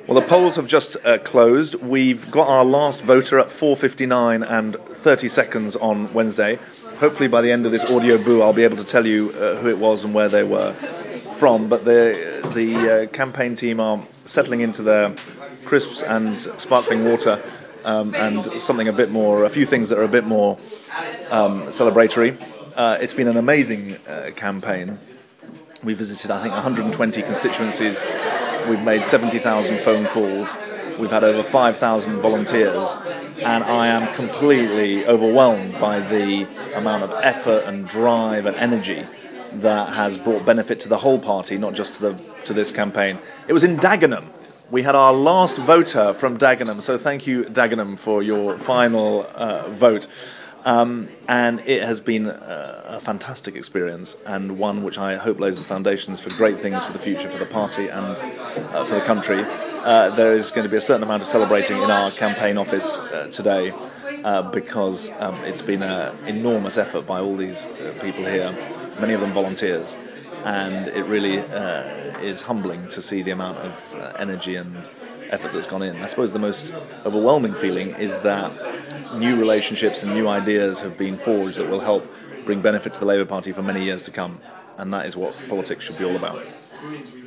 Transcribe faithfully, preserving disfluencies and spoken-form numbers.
Well, the polls have just uh, closed. We've got our last voter at four fifty-nine and thirty seconds on Wednesday. Hopefully by the end of this audio boo I'll be able to tell you uh, who it was and where they were from. But the, the uh, campaign team are settling into their crisps and sparkling water um, and something a bit more, a few things that are a bit more um, celebratory. Uh, it's been an amazing uh, campaign. We visited, I think, one hundred twenty constituencies. We've made seventy thousand phone calls. We've had over five thousand volunteers. And I am completely overwhelmed by the amount of effort and drive and energy that has brought benefit to the whole party, not just to the to this campaign. It was in Dagenham. We had our last voter from Dagenham, so thank you, Dagenham, for your final uh, vote. Um, and it has been a, a fantastic experience, and one which I hope lays the foundations for great things for the future, for the party and uh, for the country. Uh, there is going to be a certain amount of celebrating in our campaign office uh, today uh, because um, it's been an enormous effort by all these uh, people here, many of them volunteers, and it really uh, is humbling to see the amount of uh, energy and effort that's gone in. I suppose the most overwhelming feeling is that new relationships and new ideas have been forged that will help bring benefit to the Labour Party for many years to come, and that is what politics should be all about.